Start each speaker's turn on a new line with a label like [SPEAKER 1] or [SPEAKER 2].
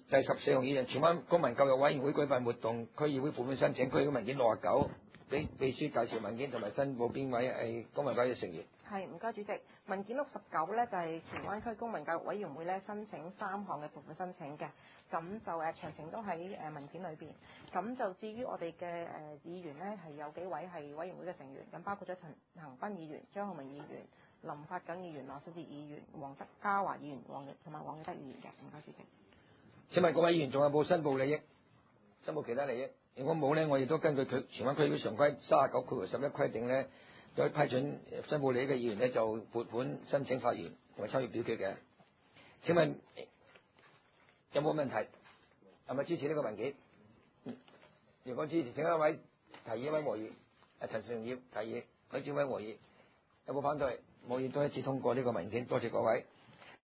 [SPEAKER 1] 第14項議案，荃灣公民教育委員會舉辦活動，區議會撥款申請，區議會文件69，俾秘書介紹文件同埋申報邊位係公民委員會成員。
[SPEAKER 2] 係，唔該主席。文件69咧就係荃灣區公民教育委員會咧申請3項嘅撥款申請嘅，咁就詳情都喺文件裏邊。咁就至於我哋嘅議員咧係有幾位係委員會嘅成員，咁包括咗陳恒鑌議員、張浩明議員、林發瑾議員、羅小節議員、黃德家華議員、同埋黃記德議員嘅。唔該主席。
[SPEAKER 1] 請問各位議員仲有冇申報利益？申報其他利益？如果冇呢，我亦都根據荃灣區議會常規39/11規定呢，有批准申報利益嘅議員呢，就撥款申請發言同埋參與表決嘅。請問有冇問題？係咪支持呢個文件？如果支持，請一位提議一位和議。陳成業提議，許志偉和議。有冇反對？冇，亦都一致通過呢個文件。多謝各位。